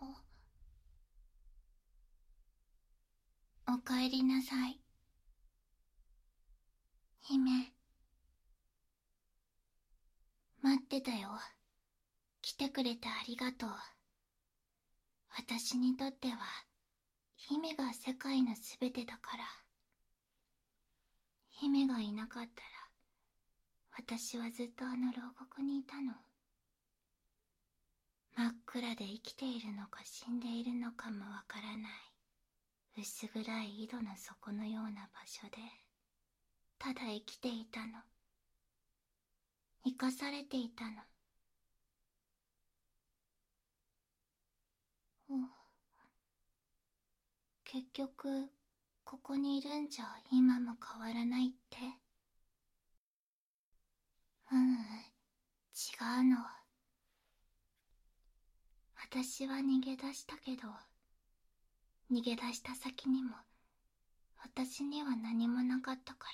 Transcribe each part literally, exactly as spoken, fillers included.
おかえりなさい。姫。待ってたよ。来てくれてありがとう。私にとっては、姫が世界のすべてだから。姫がいなかったら、私はずっとあの牢獄にいたの。真っ暗で生きているのか死んでいるのかもわからない、薄暗い井戸の底のような場所で、ただ生きていたの。生かされていたの。お、結局、ここにいるんじゃ今も変わらないって。ううん、違うの。私は逃げ出したけど、逃げ出した先にも、私には何もなかったから。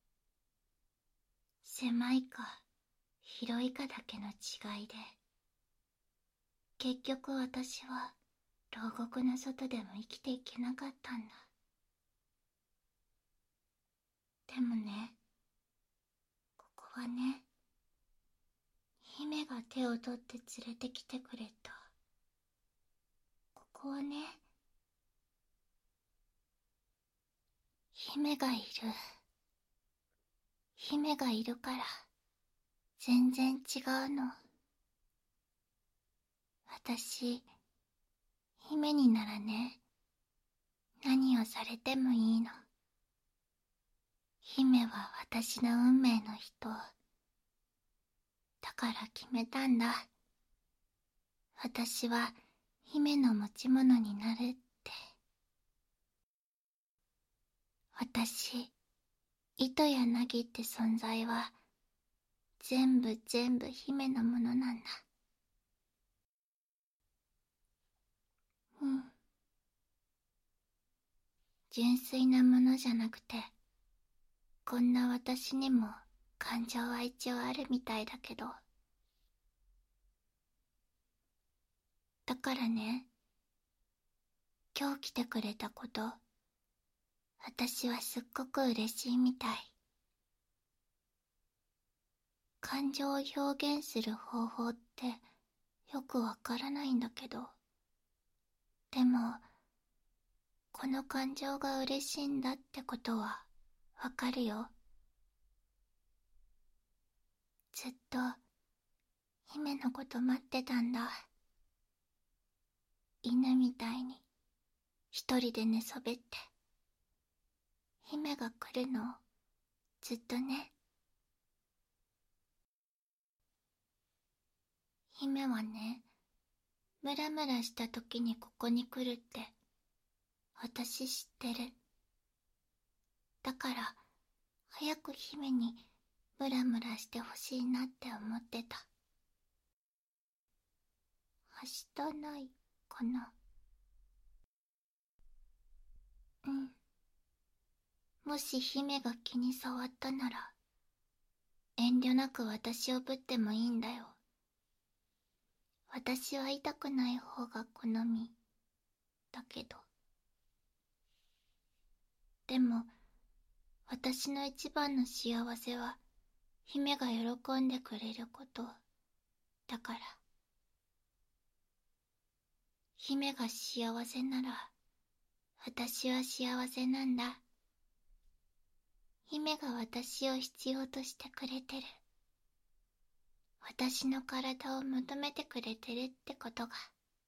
狭いか、広いかだけの違いで、結局私は、牢獄の外でも生きていけなかったんだ。でもね、ここはね、姫が手を取って連れてきてくれた。ここはね、姫がいる。姫がいるから、全然違うの。私、姫にならね、何をされてもいいの。姫は私の運命の人。だから決めたんだ。私は姫の持ち物になるって。私、糸やなぎって存在は、全部全部姫のものなんだ。うん。純粋なものじゃなくて、こんな私にも感情は一応あるみたいだけど。だからね、今日来てくれたこと、私はすっごく嬉しいみたい。感情を表現する方法ってよくわからないんだけど、でも、この感情が嬉しいんだってことはわかるよ。ずっと姫のこと待ってたんだ。犬みたいに一人で寝そべって、姫が来るのをずっとね。姫はね、ムラムラした時にここに来るって私知ってる。だから早く姫にムラムラしてほしいなって思ってた。明日ないかな。うん。もし姫が気に障ったなら、遠慮なく私をぶってもいいんだよ。私は痛くない方が好みだけど。でも、私の一番の幸せは、姫が喜んでくれること。だから。姫が幸せなら、私は幸せなんだ。姫が私を必要としてくれてる。私の体を求めてくれてるってことが。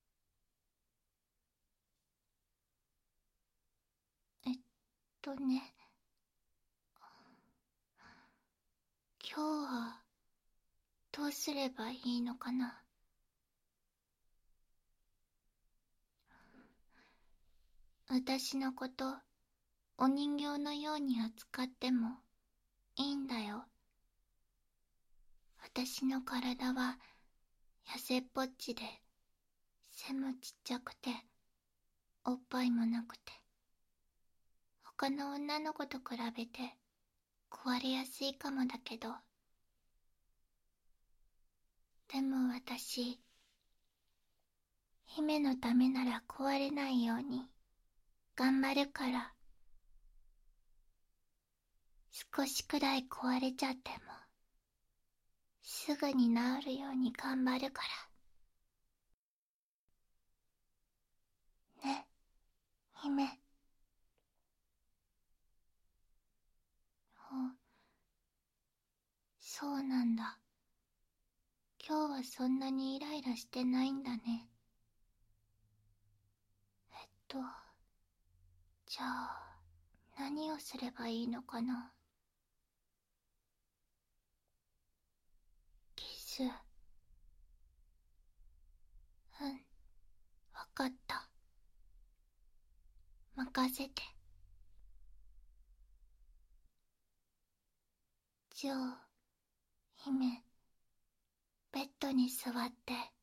えっとね。今日は、どうすればいいのかな。私のこと、お人形のように扱ってもいいんだよ。私の体は痩せっぽっちで、背もちっちゃくて、おっぱいもなくて、他の女の子と比べて壊れやすいかもだけど、でも私、 姫のためなら壊れないように頑張るから。少しくらい壊れちゃってもすぐに治るように頑張るから。ね、姫。お、そうなんだ。今日はそんなにイライラしてないんだね。えっと、じゃあ、何をすればいいのかな。キス。うん、わかった。任せて。じゃあ、姫、ベッドに座って